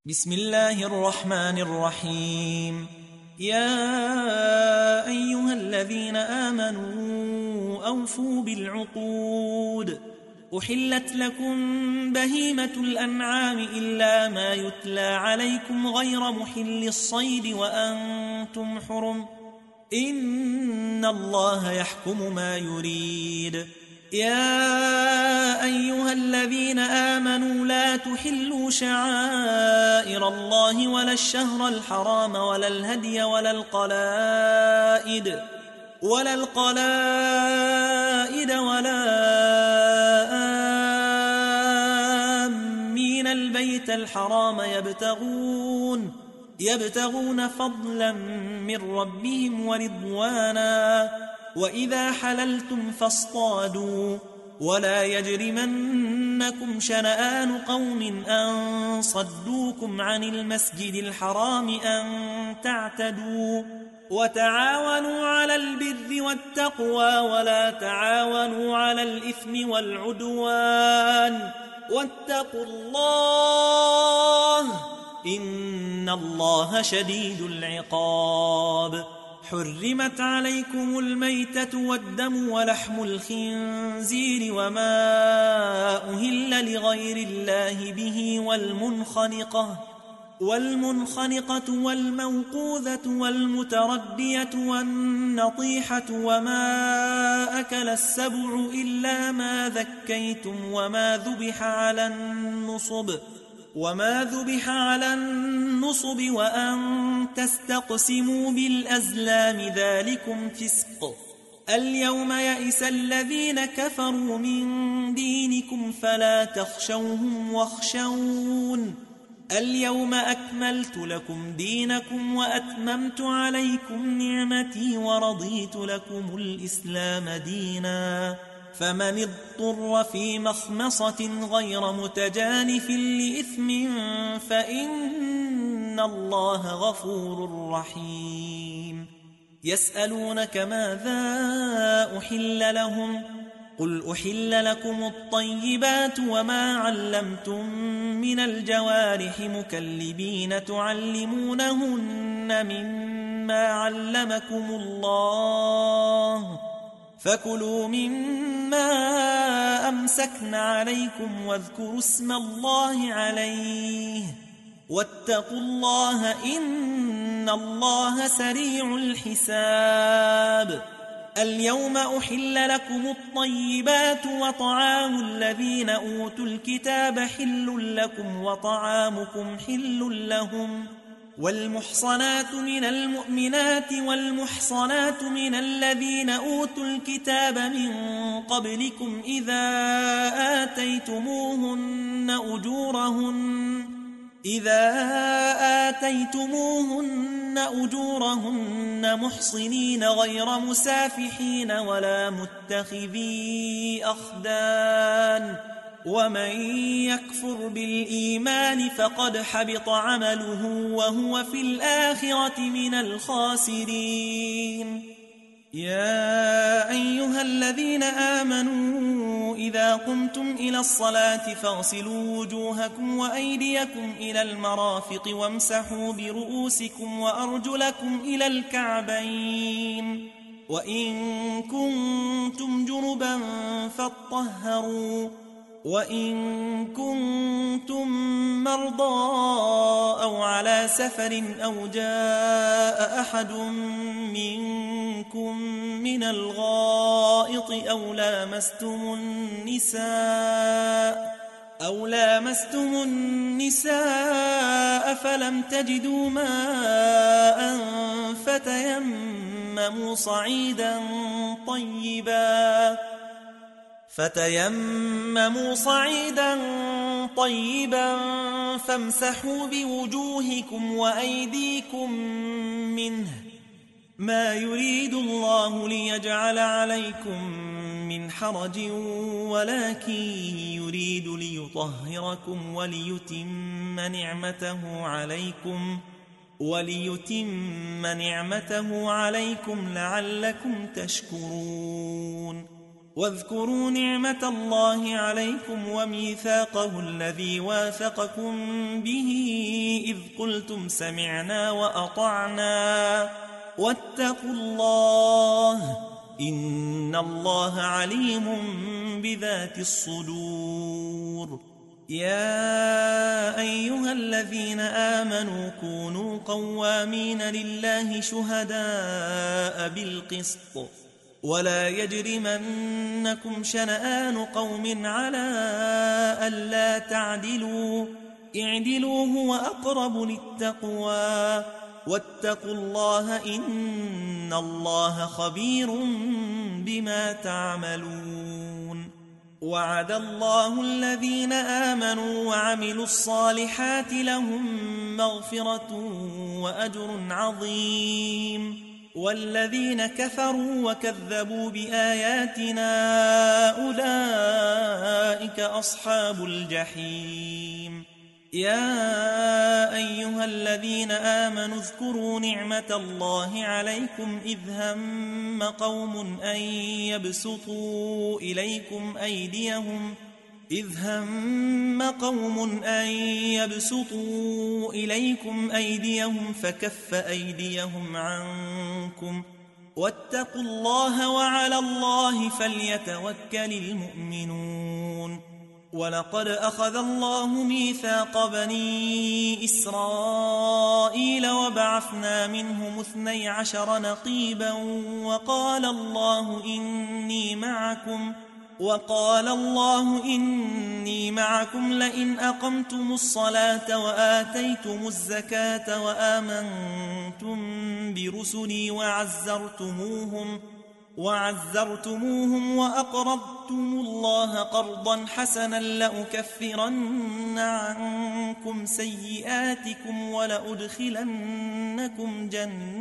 بسم الله الرحمن الرحيم. يا أيها الذين آمنوا أوفوا بالعقود. أحلت لكم بهيمة الأنعام إلا ما يتلى عليكم غير محل الصيد وأنتم حرم، إن الله يحكم ما يريد. يا أيها الذين آمنوا لا تحلوا شعائر الله ولا الشهر الحرام ولا الهدي ولا القلائد ولا آمين البيت الحرام يبتغون فضلا من ربهم ورضوانا، وإذا حللتم فاصطادوا، ولا يجرمنكم شنآن قوم أن صدوكم عن المسجد الحرام أن تعتدوا، وتعاونوا على البر والتقوى ولا تعاونوا على الإثم والعدوان، واتقوا الله إن الله شديد العقاب. حرمت عليكم الميتة والدم ولحم الخنزير وما أهل لغير الله به، والمنخنقة والموقوذة والمتردية والنطيحة وما أكل السبع إلا ما ذكيتم وما ذبح على النصب وأن تستقسموا بالأزلام، ذلكم فسق. اليوم يئس الذين كفروا من دينكم فلا تخشوهم واخشون. اليوم أكملت لكم دينكم وأتممت عليكم نعمتي ورضيت لكم الإسلام دينا، فمن اضطر في مخمصة غير متجانف لإثم فإن الله غفور رحيم. يسألونك ماذا أحل لهم؟ قل أحل لكم الطيبات وما علمتم من الجوارح مكلبين تعلمونهن مما علمكم الله، فكلوا مما أمسكن عليكم واذكروا اسم الله عليه، واتقوا الله إن الله سريع الحساب. اليوم أحل لكم الطيبات وطعام الذين أوتوا الكتاب حل لكم وطعامكم حل لهم، والمحصنات من المؤمنات والمحصنات من الذين أوتوا الكتاب من قبلكم إذا آتيتموهن أجورهن محصنين غير مسافحين ولا متخذي أخدان، ومن يكفر بالإيمان فقد حبط عمله وهو في الآخرة من الخاسرين. يا أيها الذين آمنوا إذا قمتم إلى الصلاة فاغسلوا وجوهكم وأيديكم إلى المرافق وامسحوا برؤوسكم وأرجلكم إلى الكعبين، وإن كنتم جنبا فاطهروا، وإن كنتم مرضى أو على سفر أو جاء أحد منكم من الغائط أو لامستم النساء فلم تجدوا ماء فتيمموا صعيدا طيبا فامسحوا بوجوهكم وأيديكم منه، ما يريد الله ليجعل عليكم من حرج ولكن يريد ليطهركم وليتم نعمته عليكم لعلكم تشكرون. واذكروا نعمة الله عليكم وميثاقه الذي واثقكم به قلتم سمعنا وأطعنا واتقوا الله إن الله عليم بذات الصدور. يا أيها الذين آمنوا كونوا قوامين لله شهداء بالقسط ولا يجرمنكم شنآن قوم على ألا تعدلوا اعدلوا هو أقرب للتقوى واتقوا الله إن الله خبير بما تعملون. وعد الله الذين آمنوا وعملوا الصالحات لهم مغفرة وأجر عظيم والذين كفروا وكذبوا بآياتنا أولئك أصحاب الجحيم. يا أيها الذين آمنوا اذكروا نعمة الله عليكم إذ هم قوم أن يبسطوا إليكم أيديهم فكف أيديهم عنكم واتقوا الله وعلى الله فليتوكل المؤمنون. ولقد أخذ الله ميثاق بني إسرائيل وبعثنا منهم 12 نقيبا وقال الله إني معكم لئن أقمتم الصلاة وآتيتم الزكاة وآمنتم برسلي وعزرتموهم وأقرضتم الله قرضا حسنا لأكفرن عنكم سيئاتكم ولأدخلنكم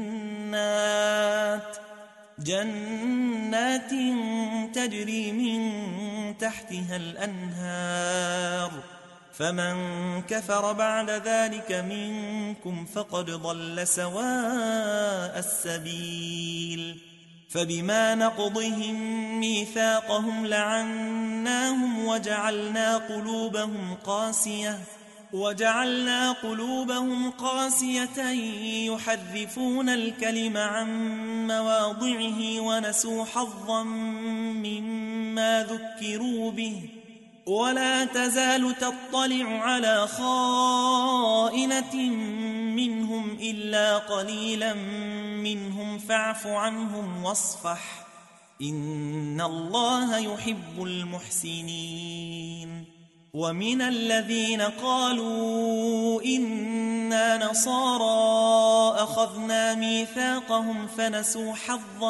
جنات تجري من تحتها الأنهار فمن كفر بعد ذلك منكم فقد ضل سواء السبيل. فبما نقضهم ميثاقهم لعناهم وجعلنا قلوبهم قاسية يحرفون الكلم عن مواضعه ونسوا حظا مما ذكروا به ولا تزال تطلع على خائنة منهم إلا قليلا منهم فاعف عنهم واصفح إن الله يحب المحسنين. ومن الذين قالوا إنا نصارى أخذنا ميثاقهم فنسوا حظا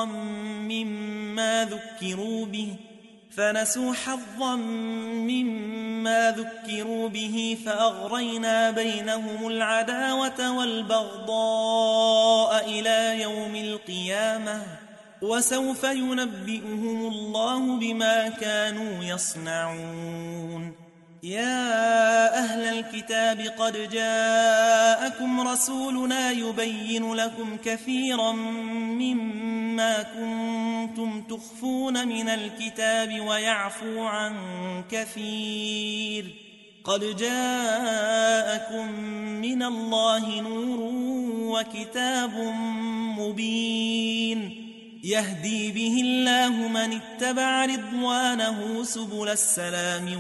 مما ذكروا به فأغرينا بينهم العداوة والبغضاء إلى يوم القيامة وسوف ينبئهم الله بما كانوا يصنعون. يا أهل الكتاب قد جاءكم رسولنا يبين لكم كثيرا مما كنتم تخفون من الكتاب ويعفو عن كثير. قد جاءكم من الله نور وكتاب مبين يهدي به الله من اتبع رضوانه سبل السلام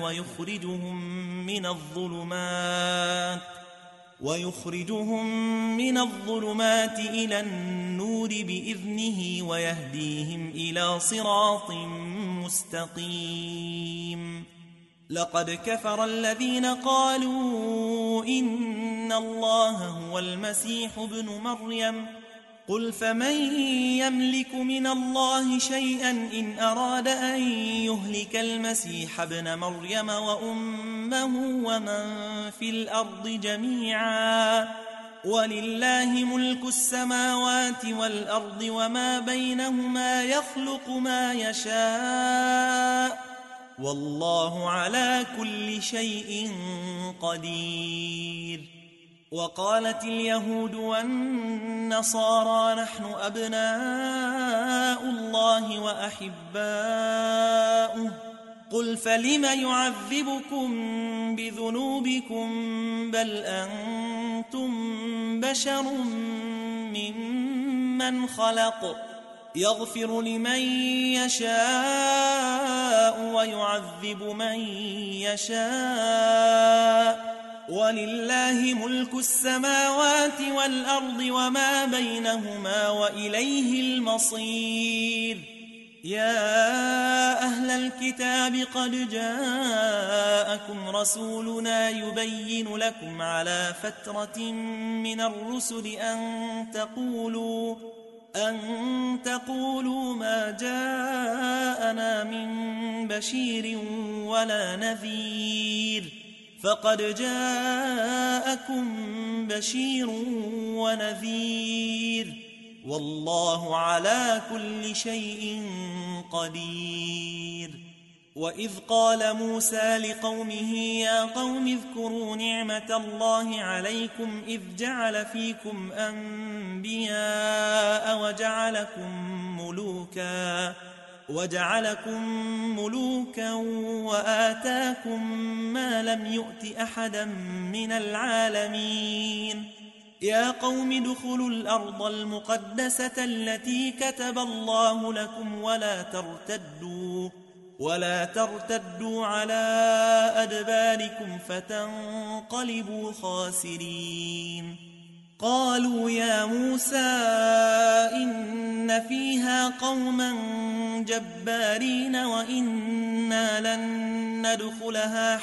ويخرجهم من الظلمات إلى النور بإذنه ويهديهم إلى صراط مستقيم. لقد كفر الذين قالوا إن الله هو المسيح ابن مريم قل فمن يملك من الله شيئا إن أراد أن يهلك المسيح ابن مريم وأمه ومن في الأرض جميعا ولله ملك السماوات والأرض وما بينهما يخلق ما يشاء والله على كل شيء قدير. وقالت اليهود والنصارى نحن أبناء الله وأحباؤه قل فلم يعذبكم بذنوبكم بل أنتم بشر ممن خلق يغفر لمن يشاء ويعذب من يشاء ولله ملك السماوات والأرض وما بينهما وإليه المصير. يا أهل الكتاب قد جاءكم رسولنا يبين لكم على فترة من الرسل أن تقولوا ما جاءنا من بشير ولا نذير، فقد جاءكم بشير ونذير والله على كل شيء قدير. وإذ قال موسى لقومه يا قوم اذكروا نعمة الله عليكم إذ جعل فيكم أنبياء وجعلكم ملوكا وآتاكم ما لم يؤت أحدا من العالمين. يا قوم ادخلوا الأرض المقدسة التي كتب الله لكم ولا ترتدوا على أدباركم فتنقلبوا خاسرين. قالوا يا موسى إن فيها قوما جبارين وإنا لن ندخلها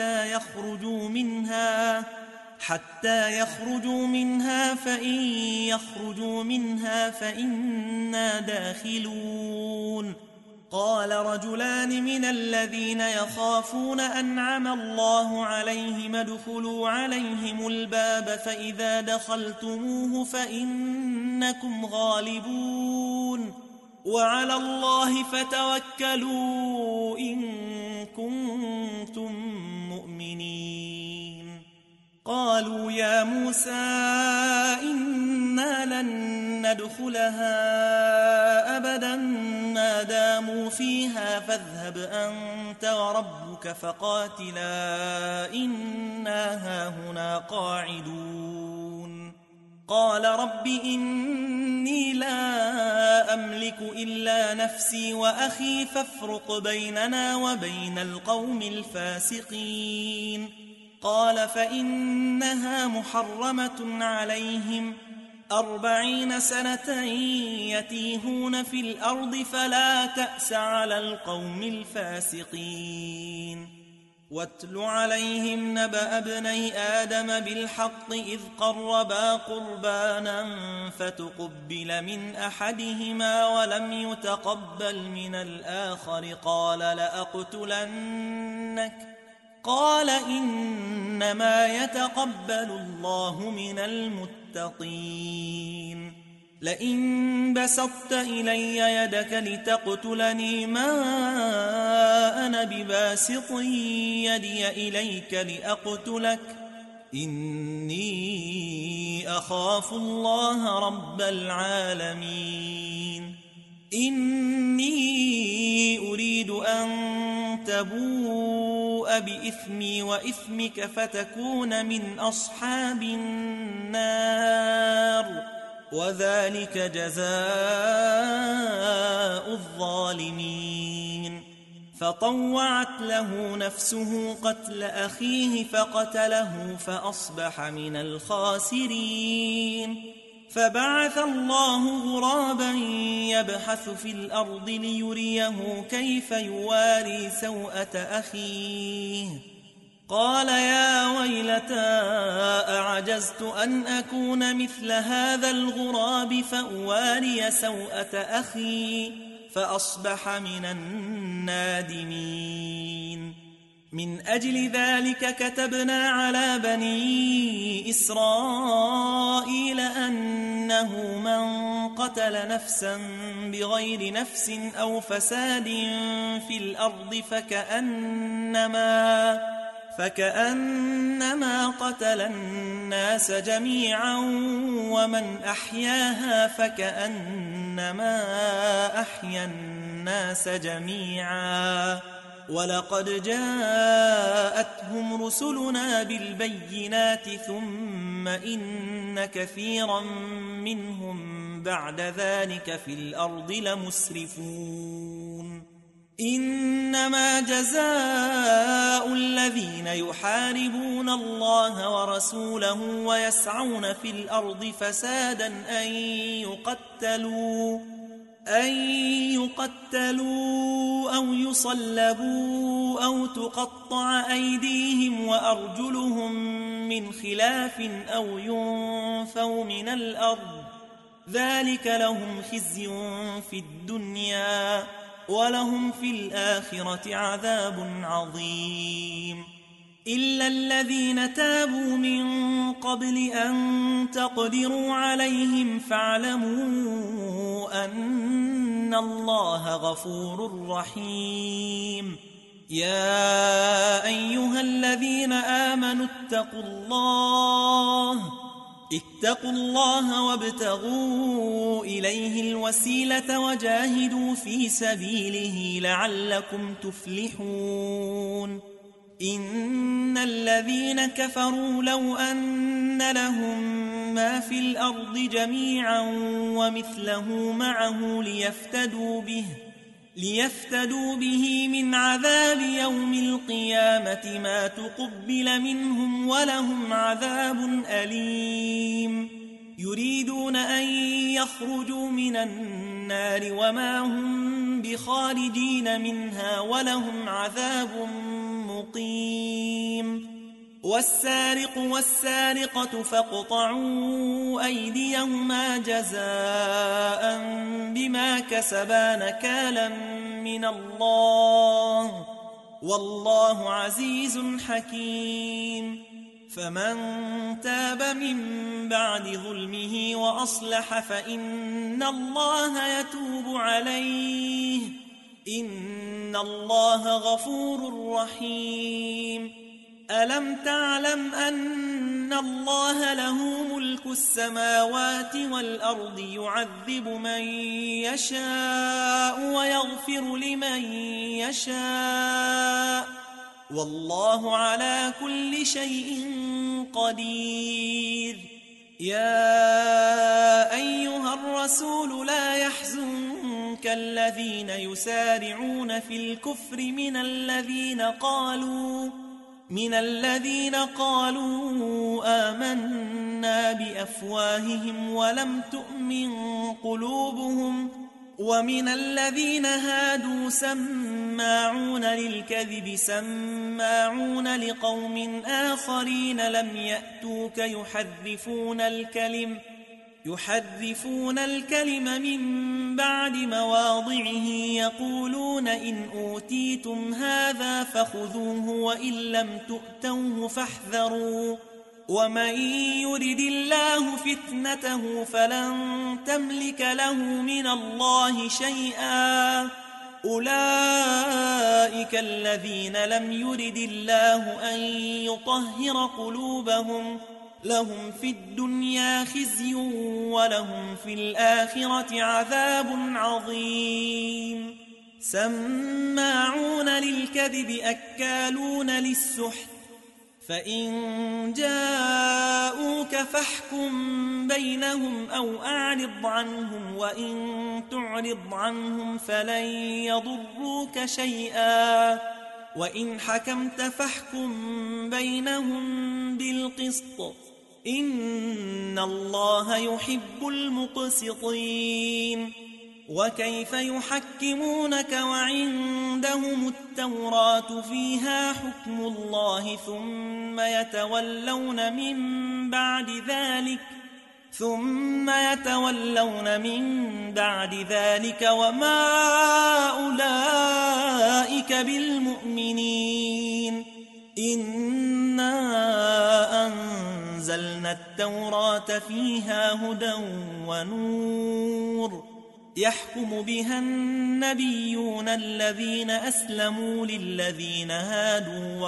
حتى يخرجوا منها فإن يخرجوا منها فإنا داخلون. قال رجلان من الذين يخافون أنعم الله عليهم ادخلوا عليهم الباب فإذا دخلتموه فإنكم غالبون وعلى الله فتوكلوا إن كنتم مؤمنين. قالوا يا موسى إنا لن ندخلها أبدا ما داموا فيها فاذهب أنت وربك فقاتلا إنا هاهنا قاعدون. قال رب إني لا أملك إلا نفسي وأخي فافرق بيننا وبين القوم الفاسقين. قال فإنها محرمة عليهم 40 سنة يتيهون في الأرض فلا تأس على القوم الفاسقين. واتل عليهم نبأ ابني آدم بالحق إذ قربا قربانا فتقبل من أحدهما ولم يتقبل من الآخر قال لأقتلنك قال إنما يتقبل الله من المتقين. لئن بسطت إلي يدك لتقتلني ما أنا بباسط يدي إليك لأقتلك إني أخاف الله رب العالمين. إني أريد أن تبوء بإثمي وإثمك فتكون من أصحاب النار وذلك جزاء الظالمين. فطوعت له نفسه قتل أخيه فقتله فأصبح من الخاسرين. فبعث الله غرابا يبحث في الأرض ليريه كيف يواري سوءة أخيه قال يا ويلتى أعجزت أن أكون مثل هذا الغراب فأواري سوءة أخي فأصبح من النادمين. من أجل ذلك كتبنا على بني إسرائيل أنه من قتل نفسا بغير نفس أو فساد في الأرض فكأنما قتل الناس جميعا ومن أحياها فكأنما أحيا الناس جميعا. ولقد جاءتهم رسلنا بالبينات ثم إن وإن كثيرا منهم بعد ذلك في الأرض لمسرفون إنما جزاء الذين يحاربون الله ورسوله ويسعون في الأرض فسادا أن يقتلوا أو يصلبوا أو تقطع أيديهم وأرجلهم من خلاف أو ينفوا من الأرض ذلك لهم خزي في الدنيا ولهم في الآخرة عذاب عظيم إلا الذين تابوا من قبل أن تقدروا عليهم فاعلموا أن الله غفور رحيم يا أيها الذين آمنوا اتقوا الله وابتغوا إليه الوسيلة وجاهدوا في سبيله لعلكم تفلحون إن الذين كفروا لو أن لهم ما في الأرض جميعا ومثله معه ليفتدوا به من عذاب يوم القيامة ما تقبل منهم ولهم عذاب أليم يريدون أن يخرجوا من النار وما هم بخارجين منها ولهم عذاب مقيم والسارق والسارقة فاقطعوا أيديهما جزاء بما كسبا نكالا من الله والله عزيز حكيم فمن تاب من بعد ظلمه وأصلح فإن الله يتوب عليه إن الله غفور رحيم ألم تعلم أن الله له ملك السماوات والأرض يعذب من يشاء ويغفر لمن يشاء والله على كل شيء قدير يا أيها الرسول لا يحزنك الذين يسارعون في الكفر من الذين قالوا آمنا بأفواههم ولم تؤمن قلوبهم ومن الذين هادوا سماعون للكذب سماعون لقوم آخرين لم يأتوك يحرفون الكلم من بعد مواضعه يقولون إن أوتيتم هذا فخذوه وإن لم تؤتوه فاحذروا ومن يرد الله فتنته فلن تملك له من الله شيئا أولئك الذين لم يرد الله أن يطهر قلوبهم لهم في الدنيا خزي ولهم في الآخرة عذاب عظيم سماعون للكذب أكالون للسحت فإن جاءوك فاحكم بينهم أو أعرض عنهم وإن تعرض عنهم فلن يضروك شيئا وإن حكمت فاحكم بينهم بالقسط إن الله يحب المقسطين وكيف يحكمونك وعندهم التوراة فيها حكم الله ثم يتولون من بعد ذلك وما أولئك بالمؤمنين إنا أنزلنا التوراة فيها هدى ونور يحكم بها النبيون الذين أسلموا للذين هادوا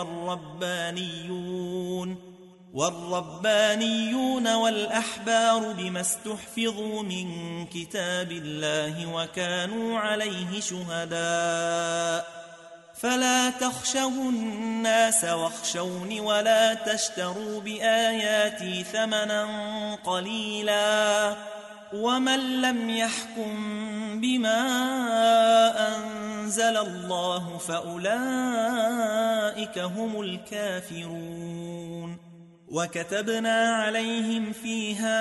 والربانيون والأحبار بما استحفظوا من كتاب الله وكانوا عليه شهداء فلا تخشوا الناس واخشوني ولا تشتروا بآياتي ثمنا قليلا ومن لم يحكم بما أنزل الله فأولئك هم الكافرون وكتبنا عليهم فيها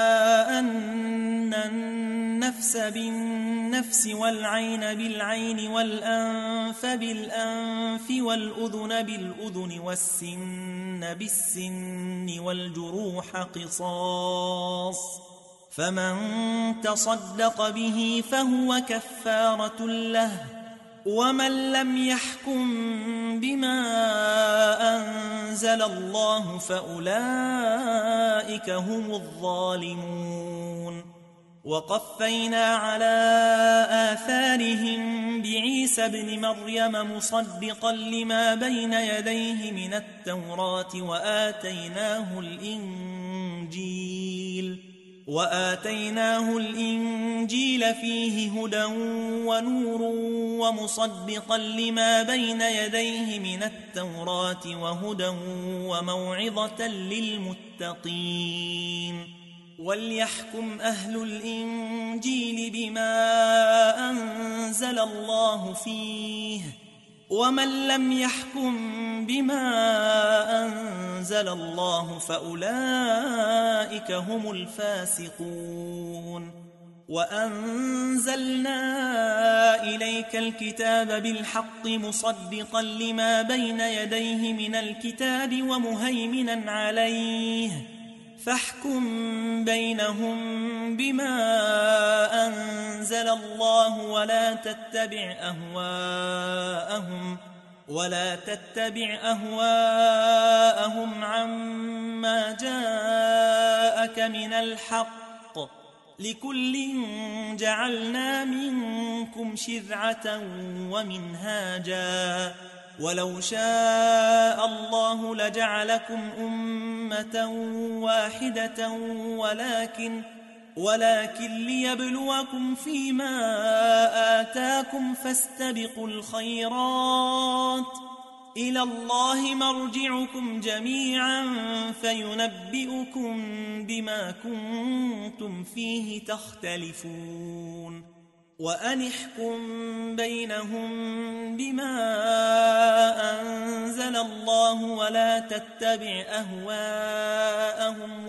أن النفس بالنفس والعين بالعين والأنف بالأنف والأذن بالأذن والسن بالسن والجروح قصاص فمن تصدق به فهو كفارة له ومن لم يحكم بما أنزل الله فأولئك هم الظالمون وقفينا على آثارهم بعيسى ابن مريم مصدقا لما بين يديه من التوراة وآتيناه الإنجيل فيه هدى ونور ومصدقا لما بين يديه من التوراة وهدى وموعظة للمتقين وليحكم أهل الإنجيل بما أنزل الله فيه ومن لم يحكم بما أنزل الله فأولئك هم الفاسقون وأنزلنا إليك الكتاب بالحق مصدقا لما بين يديه من الكتاب ومهيمنا عليه فاحكم بينهم بما أنزل الله ولا تتبع أهواءهم عما جاءك من الحق لكل جعلنا منكم شرعة ومنهاجا ولو شاء الله لجعلكم أمة واحدة ولكن ليبلوكم فيما آتاكم فاستبقوا الخيرات إلى الله مرجعكم جميعا فينبئكم بما كنتم فيه تختلفون وأن احكم بينهم بما أنزل الله ولا تتبع أهواءهم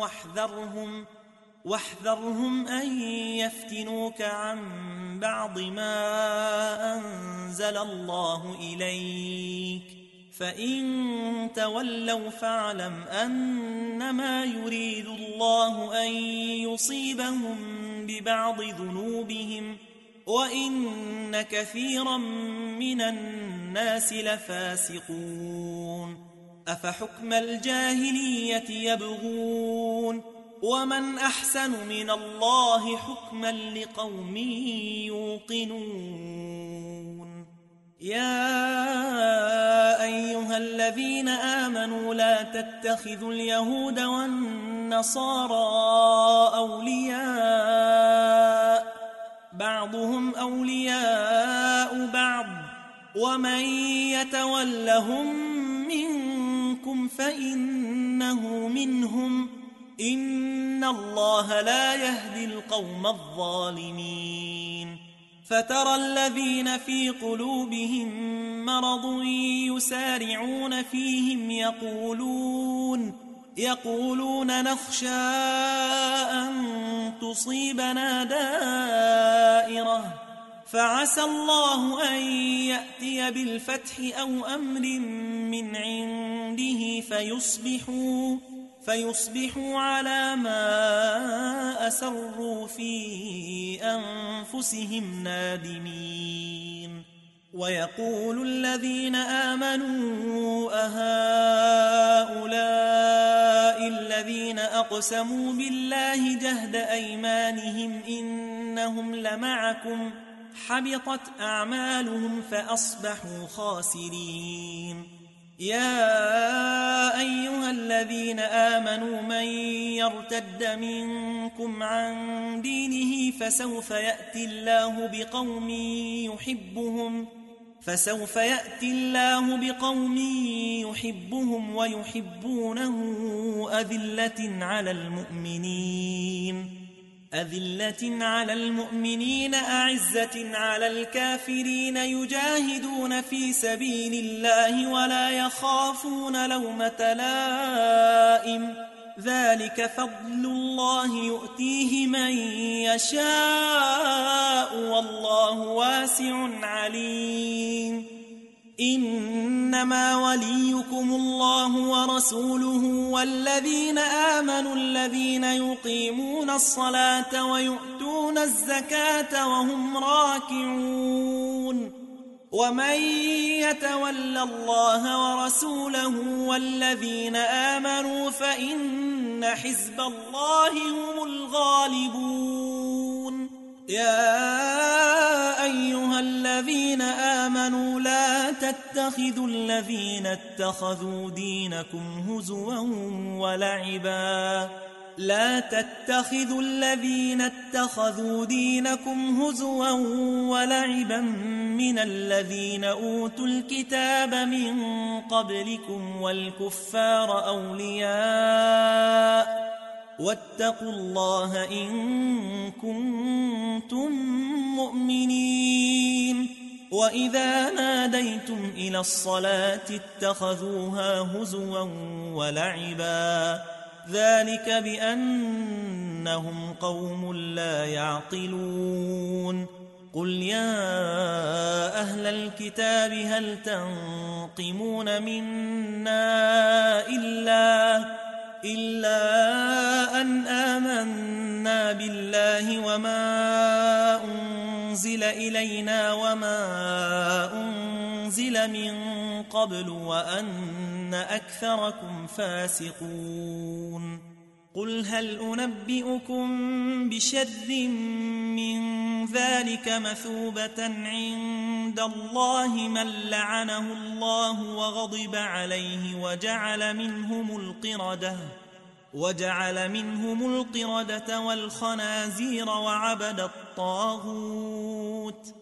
واحذرهم أن يفتنوك عن بعض ما أنزل الله إليك فإن تولوا فاعلم أنما يريد الله أن يصيبهم ببعض ذنوبهم وإن كثيرا من الناس لفاسقون أفحكم الجاهلية يبغون ومن أحسن من الله حكما لقوم يوقنون يا أيها الذين آمنوا لا تتخذوا اليهود والنصارى أولياء بعضهم أولياء بعض ومن يتولهم منكم فإنه منهم إن الله لا يهدي القوم الظالمين فترى الذين في قلوبهم مرض يسارعون فيهم يقولون نخشى أن تصيبنا دائرة فعسى الله أن يأتي بالفتح أو أمر من عنده فيصبحوا على ما أسروا في أنفسهم نادمين ويقول الذين آمنوا أهؤلاء الذين أقسموا بالله جهد أيمانهم إنهم لمعكم حبطت أعمالهم فأصبحوا خاسرين يا أيها الذين آمنوا من يرتد منكم عن دينه فسوف يأتي الله بقوم فسوف يأتي الله بقوم يحبهم ويحبونه أذلة على المؤمنين أعزة على الكافرين يجاهدون في سبيل الله ولا يخافون لومة لائم ذلك فضل الله يؤتيه من يشاء والله واسع عليم إنما وليكم الله ورسوله والذين آمنوا الذين يقيمون الصلاة ويؤتون الزكاة وهم راكعون ومن يتول الله ورسوله والذين آمنوا فإن حزب الله هم الغالبون يا أيها الذين آمنوا لا تتخذوا الذين اتخذوا دينكم هزوا ولعبا من الذين أوتوا الكتاب من قبلكم والكفار أولياء واتقوا الله إن كنتم مؤمنين وإذا ناديتم إلى الصلاة اتخذوها هزوا ولعبا ذلك بأنهم قوم لا يعقلون قل يا أهل الكتاب هل تنقمون منا إلا أن آمنا بالله وما أنزل إلينا وما أنزل من قبل وأن أكثركم فاسقون قل هل أنبئكم بشر من ذلك مثوبة عند الله من لعنه الله وغضب عليه وجعل منهم القردة والخنازير وعبد الطاغوت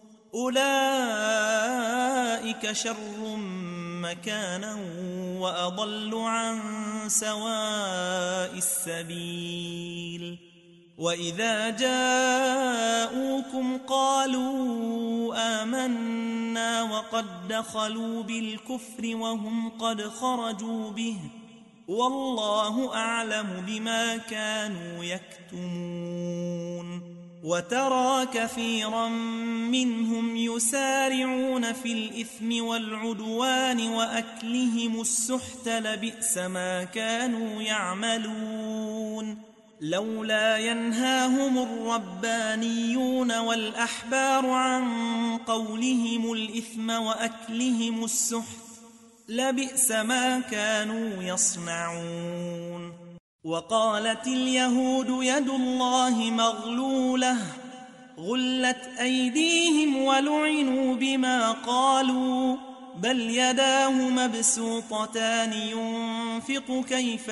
أولئك شر مكانا وأضل عن سواء السبيل وإذا جاءوكم قالوا آمنا وقد دخلوا بالكفر وهم قد خرجوا به والله أعلم بما كانوا يكتمون وترى كثيرا منهم يسارعون في الإثم والعدوان وأكلهم السحت لبئس ما كانوا يعملون لولا ينهاهم الربانيون والأحبار عن قولهم الإثم وأكلهم السحت لبئس ما كانوا يصنعون وقالت اليهود يد الله مغلولة غلت أيديهم ولعنوا بما قالوا بل يداه مبسوطتان ينفق كيف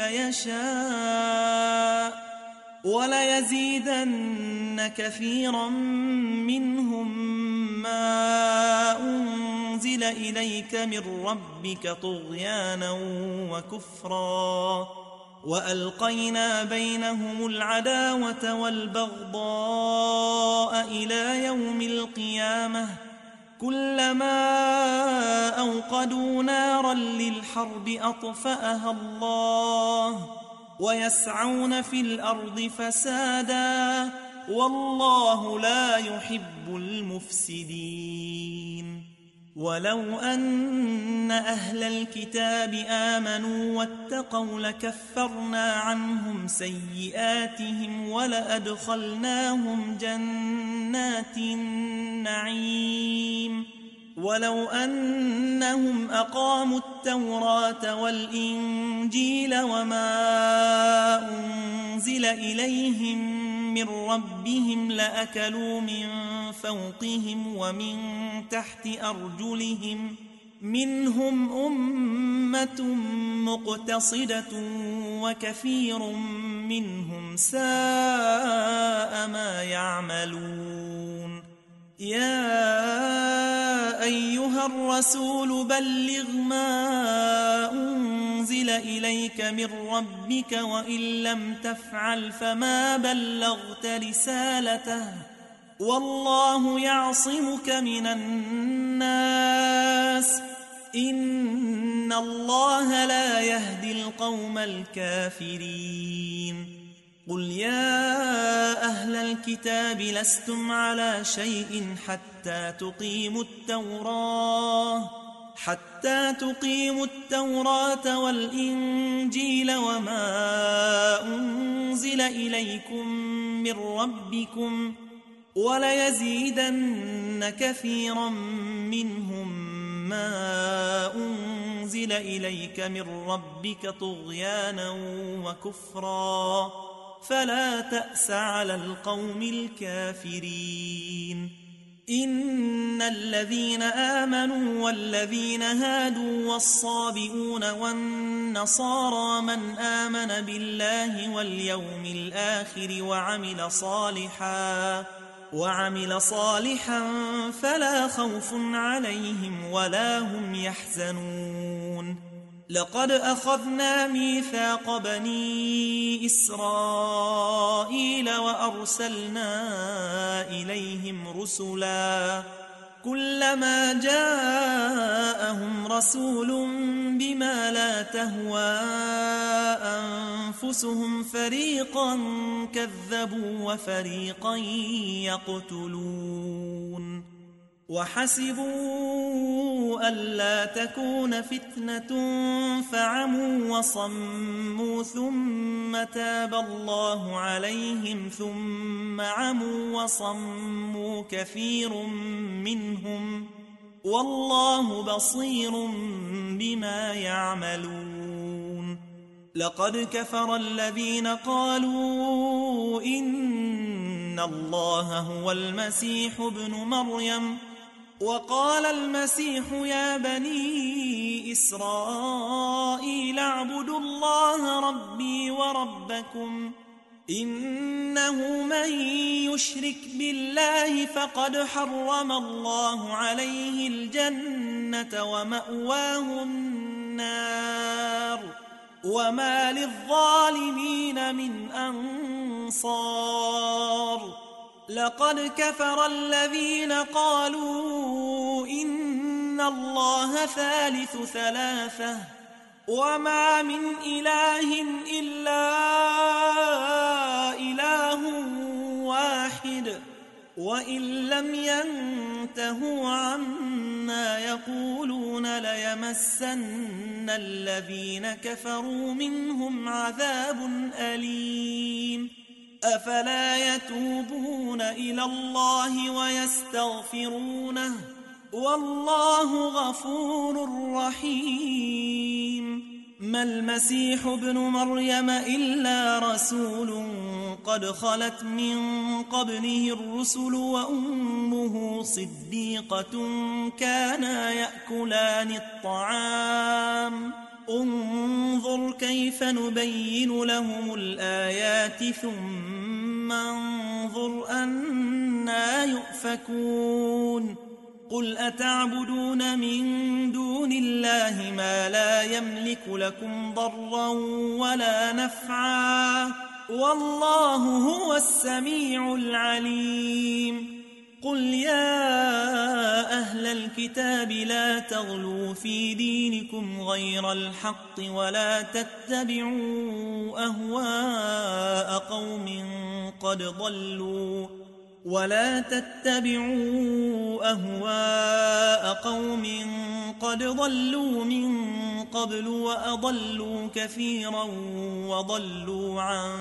يشاء وليزيدن كثيرا منهم ما أنزل إليك من ربك طغيانا وكفرا وألقينا بينهم العداوة والبغضاء إلى يوم القيامة كلما أوقدوا نارا للحرب أطفأها الله ويسعون في الأرض فسادا والله لا يحب المفسدين ولو أن أهل الكتاب آمنوا واتقوا لكفرنا عنهم سيئاتهم ولأدخلناهم جنات النعيم ولو أنهم أقاموا التوراة والإنجيل وما أنزل إليهم من ربهم لأكلوا من فوقهم ومن تحت أرجلهم منهم أمة مقتصدة وكثير منهم ساء ما يعملون يا أيها الرسول بلغ ما أنزل إليك من ربك وإن لم تفعل فما بلغت رسالته والله يعصمك من الناس إن الله لا يهدي القوم الكافرين قل يا أهل الكتاب لستم على شيء حتى تقيموا التوراة والإنجيل وما أنزل إليكم من ربكم وليزيدن كثيرا منهم ما أنزل إليك من ربك طغيانا وكفرا فلا تأس على القوم الكافرين إن الذين آمنوا والذين هادوا والصابئون والنصارى من آمن بالله واليوم الآخر وعمل صالحا فلا خوف عليهم ولا هم يحزنون لقد أخذنا ميثاق بني إسرائيل وأرسلنا إليهم رسلا كلما جاءهم رسول بما لا تهوى أنفسهم فريقا كذبوا وفريقا يقتلون وحسبوا ألا تكون فتنة فعموا وصموا ثم تاب الله عليهم ثم عموا وصموا كثير منهم والله بصير بما يعملون لقد كفر الذين قالوا إن الله هو المسيح ابن مريم وقال المسيح يا بني إسرائيل اعبدوا الله ربي وربكم إنه من يشرك بالله فقد حرم الله عليه الجنة ومأواه النار وما للظالمين من أنصار لقد كفر الذين قالوا إن الله ثالث ثلاثة وما من إله إلا إله واحد وإن لم ينتهوا عما يقولون ليمسن الذين كفروا منهم عذاب أليم أفلا يتوبون إلى الله ويستغفرونه والله غفور رحيم ما المسيح ابن مريم إلا رسول قد خلت من قبله الرسل وأمه صديقة كانا يأكلان الطعام انظر كيف نبين لهم الآيات ثم انظر أنا يؤفكون قل أتعبدون من دون الله ما لا يملك لكم ضرا ولا نفعا والله هو السميع العليم قل يا أهل الكتاب لا تغلوا في دينكم غير الحق ولا تتبعوا أهواء قوم قد ضلوا من قبل وأضلوا كثيرا وضلوا عن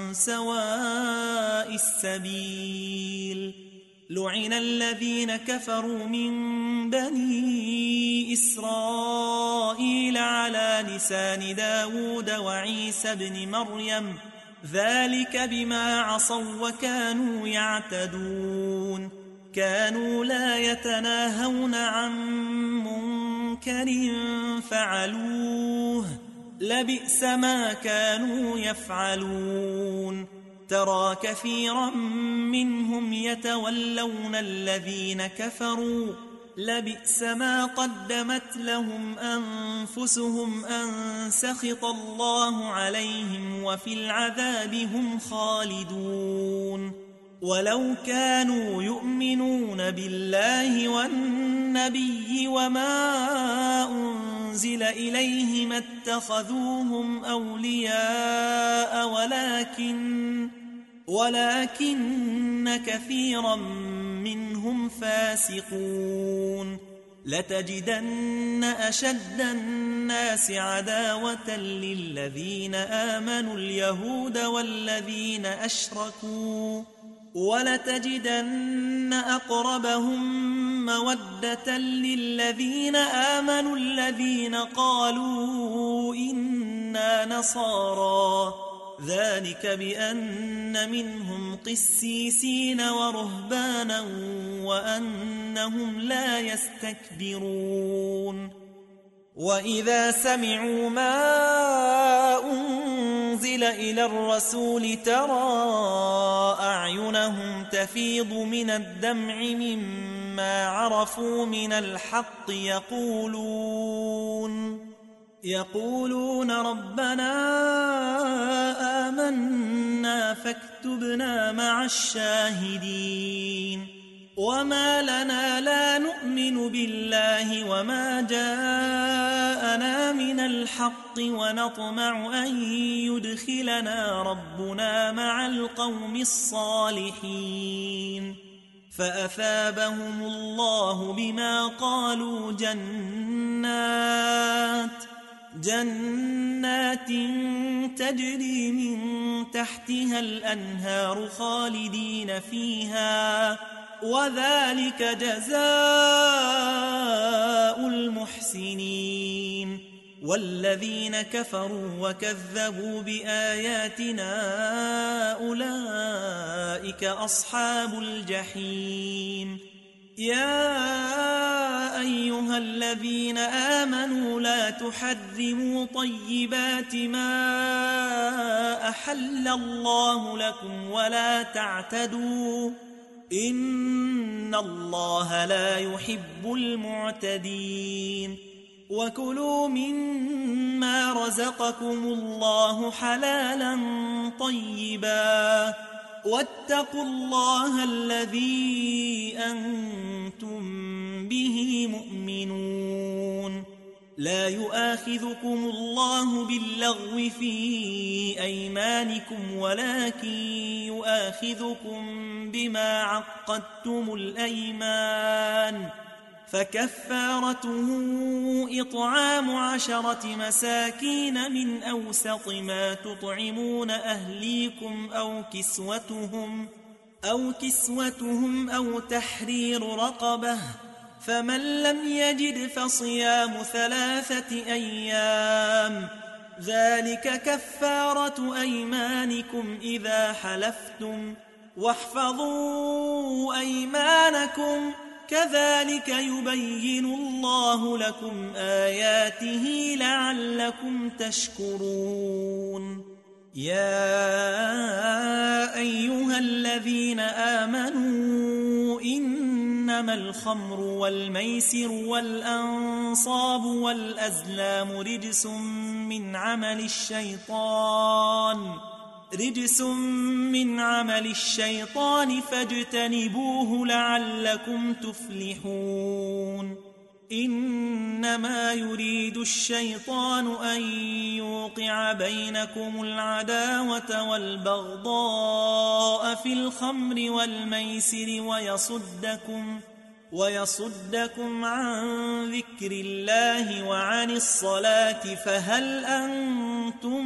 سواء السبيل لعن الذين كفروا من بني إسرائيل على لسان داود وعيسى بن مريم ذلك بما عصوا وكانوا يعتدون كانوا لا يتناهون عن منكر فعلوه لبئس ما كانوا يفعلون ترى كثيرا منهم يتولون الذين كفروا لبئس ما قدمت لهم أنفسهم أن سخط الله عليهم وفي العذاب هم خالدون ولو كانوا يؤمنون بالله والنبي وما أنزل إليه ما اتخذوهم أولياء ولكن كثيرا منهم فاسقون لتجدن أشد الناس عداوة للذين آمنوا اليهود والذين أشركوا ولتجدن أقربهم مودة للذين آمنوا الذين قالوا إنا نصارى ذلك بأن منهم قسيسين ورهبانا وأنهم لا يستكبرون وإذا سمعوا ما أنزل إلى الرسول ترى أعينهم تفيض من الدمع مما عرفوا من الحق يقولون ربنا آمنا فاكتبنا مع الشاهدين وما لنا لا نؤمن بالله وما جاءنا من الحق ونطمع أن يدخلنا ربنا مع القوم الصالحين فأثابهم الله بما قالوا جنات تجري من تحتها الأنهار خالدين فيها وذلك جزاء المحسنين والذين كفروا وكذبوا بآياتنا أولئك أصحاب الجحيم يا أيها الذين آمنوا لا تحرموا طيبات ما أحل الله لكم ولا تعتدوا إن الله لا يحب المعتدين وكلوا مما رزقكم الله حلالا طيبا واتقوا الله الذي أنتم به مؤمنون لا يؤاخذكم الله باللغو في أيمانكم ولكن يؤاخذكم بما عقدتم الأيمان فكفارته إطعام 10 مساكين من أوسط ما تطعمون أهليكم أو كسوتهم أو تحرير رقبة فمن لم يجد فصيام 3 أيام ذلك كفارة أيمانكم إذا حلفتم واحفظوا أيمانكم كذلك يبين الله لكم آياته لعلكم تشكرون يا أيها الذين آمنوا إنما الخمر والميسر والأنصاب والأزلام رجس من عمل الشيطان فاجتنبوه لعلكم تفلحون إنما يريد الشيطان أن يوقع بينكم العداوة والبغضاء في الخمر والميسر ويصدكم عن ذكر الله وعن الصلاة فهل أنتم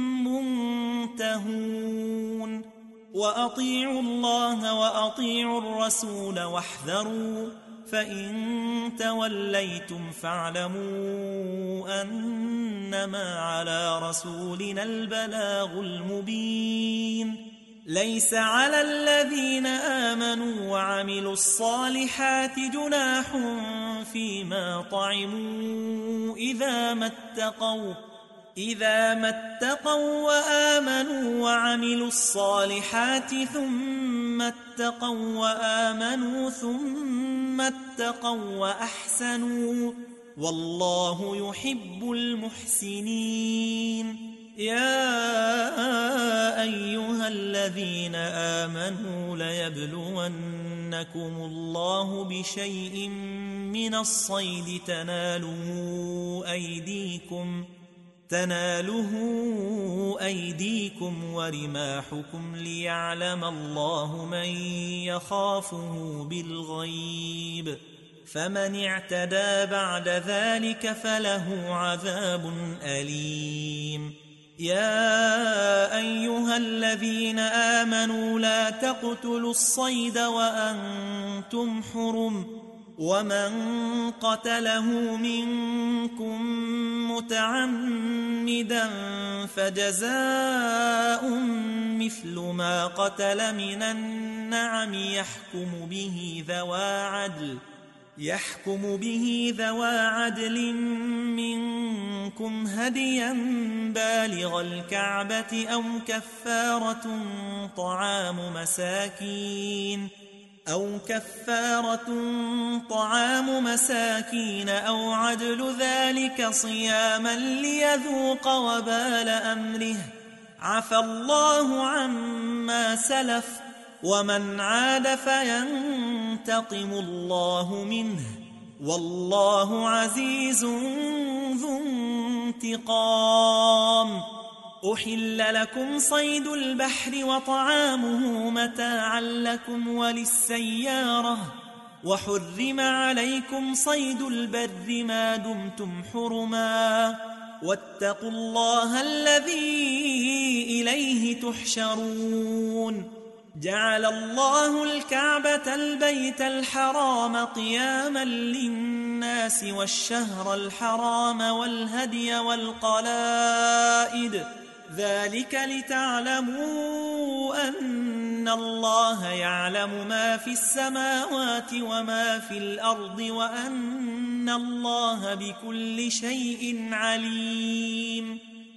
منتهون وأطيعوا الله وأطيعوا الرسول واحذروا فإن توليتم فاعلموا أنما على رسولنا البلاغ المبين ليس على الذين آمنوا وعملوا الصالحات جناح فيما طعموا إذا ما اتقوا وآمنوا وعملوا الصالحات ثم اتقوا وآمنوا ثم ثم اتقوا وأحسنوا والله يحب المحسنين. يا أيها الذين آمنوا ليبلونكم الله بشيء من الصيد تناله أيديكم ورماحكم ليعلم الله من يخافه بالغيب، فمن اعتدى بعد ذلك فله عذاب أليم. يا أيها الذين آمنوا لا تقتلوا الصيد وأنتم حرم، ومن قتله منكم متعمدا فجزاء مثل ما قتل من النعم يحكم به ذوى عدل منكم هديا بالغ الكعبة أو كفارة طعام مساكين أو عدل ذلك صياما ليذوق وبال أمره، عفى الله عما سلف، ومن عاد فينتقم الله منه، والله عزيز ذو انتقام. أحل لكم صيد البحر وطعامه متاعا لكم وللسيارة، وحرم عليكم صيد البر ما دمتم حرما، واتقوا الله الذي إليه تحشرون. جعل الله الكعبة البيت الحرام قياما للناس والشهر الحرام والهدي والقلائد، ذلك لتعلموا أن الله يعلم ما في السماوات وما في الأرض وأن الله بكل شيء عليم.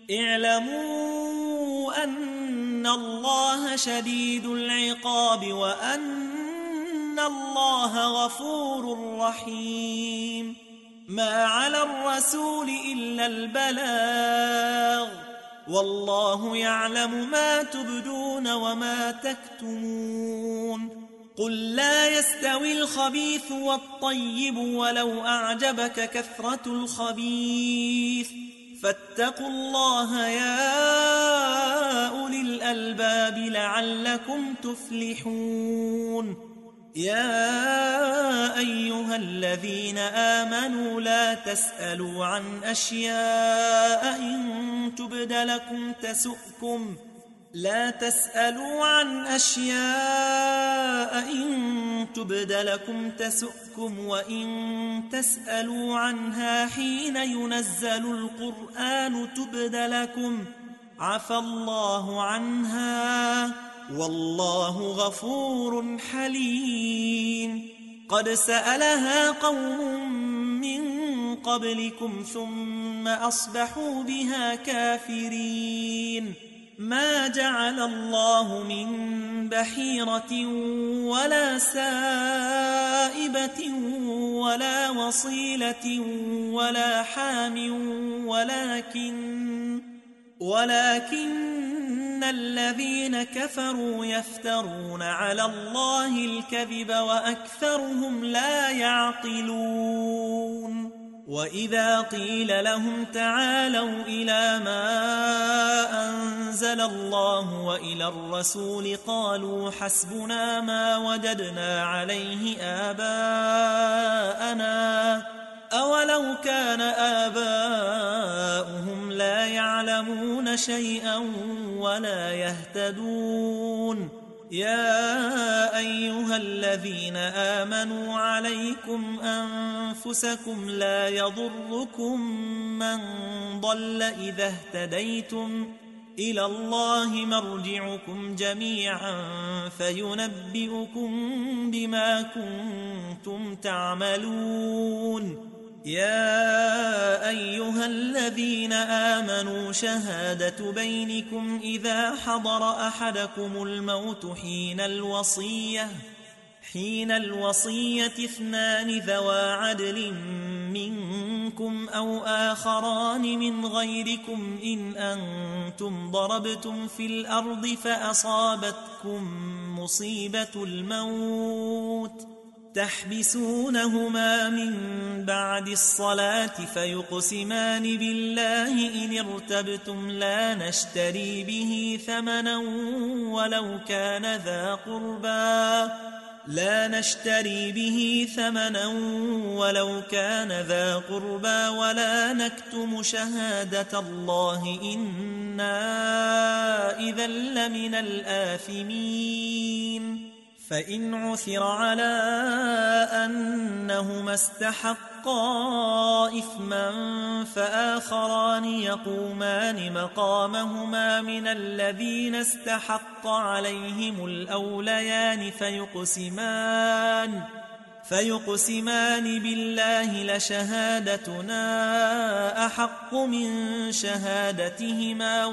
اعلموا أن الله شديد العقاب وأن الله غفور رحيم. ما على الرسول إلا البلاغ، والله يعلم ما تبدون وما تكتمون. قل لا يستوي الخبيث والطيب ولو أعجبك كثرة الخبيث، فاتقوا الله يا أولي الألباب لعلكم تفلحون. يا أيها الذين آمنوا لا تسألوا عن أشياء إن تبد لكم تسؤكم وإن تسألوا عنها حين ينزل القرآن تبد لكم عفى الله عنها، والله غفور حليم. قد سألها قوم من قبلكم ثم أصبحوا بها كافرين. ما جعل الله من بحيرة ولا سائبة ولا وصيلة ولا حام ولكن الذين كفروا يفترون على الله الكذب وأكثرهم لا يعقلون. وإذا قيل لهم تعالوا إلى ما أنزل الله وإلى الرسول قالوا حسبنا ما وجدنا عليه آباءنا أولو كان آباؤهم لا يعلمون شيئا ولا يهتدون. يا أيها الذين آمنوا عليكم أنفسكم لا يضركم من ضل إذا اهتديتم، إلى الله مرجعكم جميعا فينبئكم بما كنتم تعملون. يا أيها الذين آمنوا شهادة بينكم إذا حضر أحدكم الموت حين الوصية 2 ذوى عدل منكم أو آخران من غيركم إن أنتم ضربتم في الأرض فأصابتكم مصيبة الموت تحبسونهما من بعد الصلاة فيقسمان بالله إن ارتبتم لا نشتري به ثمنا ولو كان ذا قربى ولا نكتم شهادة الله إنا إذا لمن الآثمين فإن عثر على أنهما استحقا إثما فآخران يقومان مقامهما من الذين استحق عليهم الأوليان فيقسمان بالله لشهادتنا أحق من شهادتهما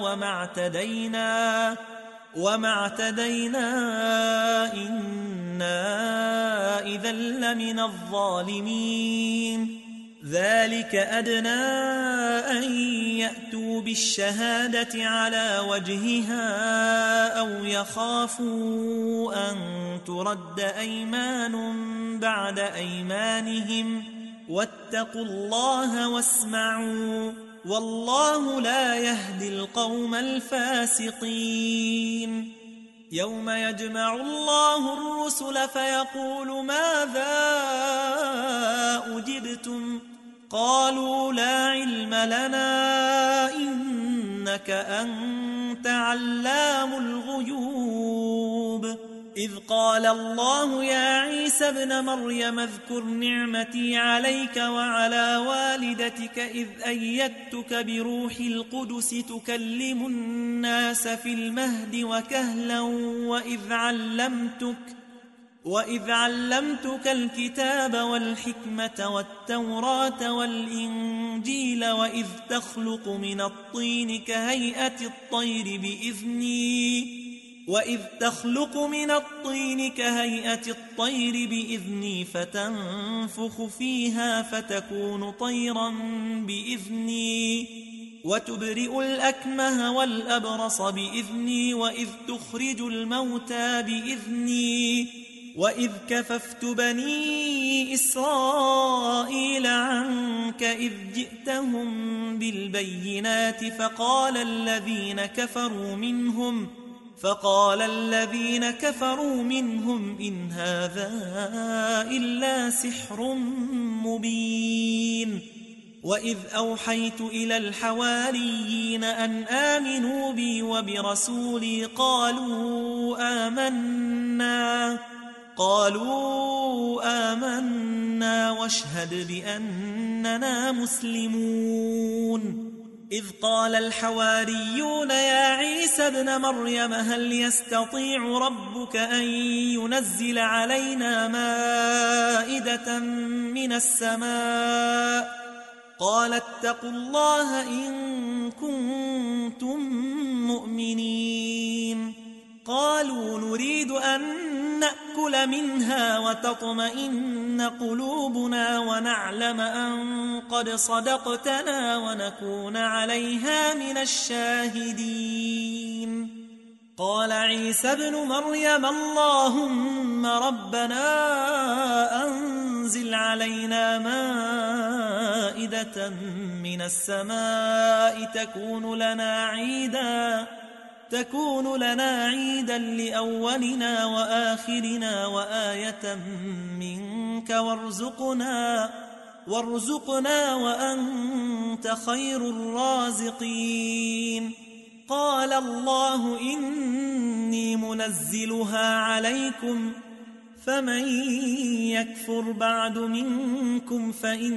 وما اعتدينا إنا إذا لمن الظالمين ذلك أدنى أن يأتوا بالشهادة على وجهها أو يخافوا أن ترد أيمان بعد أيمانهم واتقوا الله واسمعوا والله لا يهدي القوم الفاسقين يوم يجمع الله الرسل فيقول ماذا أجبتم قالوا لا علم لنا إنك أنت علام الغيوب إذ قال الله يا عيسى ابن مريم اذكر نعمتي عليك وعلى والدتك إذ أيدتك بروح القدس تكلم الناس في المهد وكهلا وإذ علمتك الكتاب والحكمة والتوراة والإنجيل وإذ تخلق من الطين كهيئة الطير بإذني فتنفخ فيها فتكون طيرا بإذني وتبرئ الأكمه والأبرص بإذني وإذ تخرج الموتى بإذني وإذ كففت بني إسرائيل عنك إذ جئتهم بالبينات فقال الذين كفروا منهم إن هذا إلا سحر مبين وإذ أوحيت إلى الحواريين أن آمنوا بي وبرسولي قالوا آمنا واشهد بأننا مسلمون إذ قال الحواريون يا عيسى ابن مريم هل يستطيع ربك أن ينزل علينا مائدة من السماء قال اتقوا الله إن كنتم مؤمنين قالوا نريد أن نأكل منها وتطمئن قلوبنا ونعلم أن قد صدقتنا ونكون عليها من الشاهدين قال عيسى ابن مريم اللهم ربنا أنزل علينا مائدة من السماء تكون لنا عيدا لأولنا وآخرنا وآية منك وارزقنا وأنت خير الرازقين قال الله إني منزلها عليكم فمن يكفر بعد منكم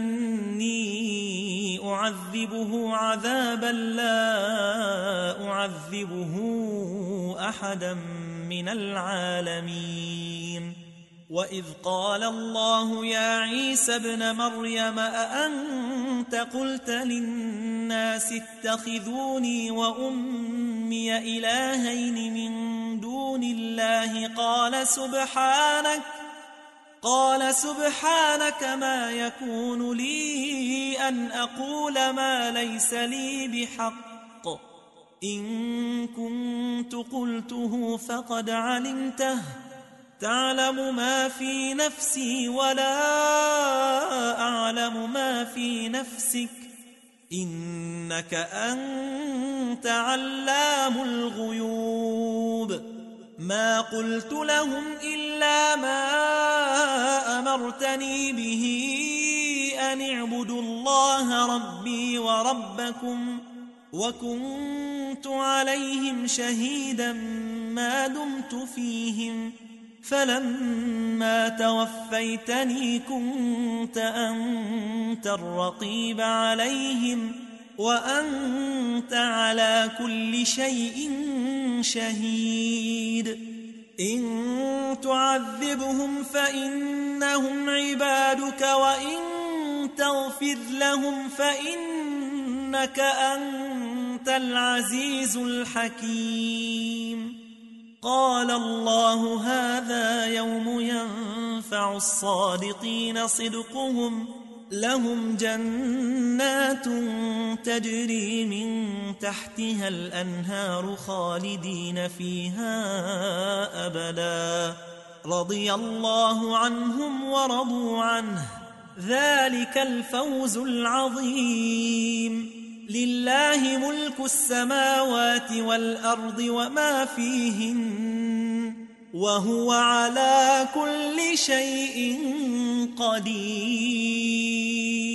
فإني أعذبه عذابا لا أعذبه أحدا من العالمين وإذ قال الله يا عيسى ابن مريم أأنت قلت للناس اتخذوني وأمي إلهين من دون الله قال سبحانك ما يكون لي أن أقول ما ليس لي بحق إن كنت قلته فقد علمته تعلم ما في نفسي ولا أعلم ما في نفسك إنك أنت علام الغيوب ما قلت لهم إلا ما أمرتني به أن اعبدوا الله ربي وربكم وكنت عليهم شهيدا ما دمت فيهم فلما توفيتني كنت أنت الرقيب عليهم وأنت على كل شيء شهيد إن تعذبهم فإنهم عبادك وإن تغفر لهم فإنك أنت العزيز الحكيم قال الله هذا يوم ينفع الصادقين صدقهم لهم جنات تجري من تحتها الأنهار خالدين فيها أبدا رضي الله عنهم ورضوا عنه ذلك الفوز العظيم لله ملك السماوات والأرض وما فيهن وهو على كل شيء قدير